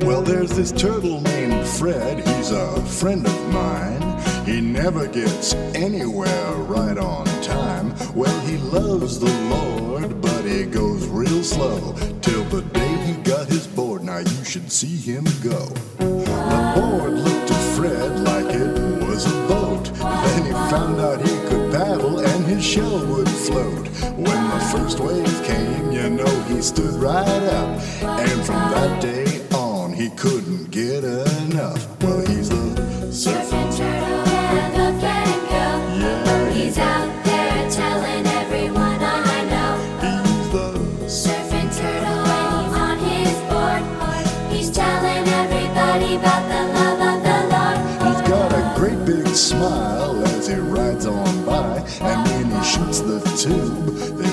Well, there's this turtle named Fred, he's a friend of mine. He never gets anywhere right on time. Well, he loves the Lord, but he goes real slow, till the day he got his board. Now you should see him go. The board looked to Fred like it was a boat. Then he found out he could paddle and his shell would float. When the first wave came, you know he stood right up, and from that day on he couldn't get enough. Well, he's the surfing turtle and the flamingo. Yeah, he's out there telling everyone I know. He's the surfing turtle when he's on his board. He's telling everybody about the love of the Lord. He's got a great big smile as he rides on by, and when he shoots the tube,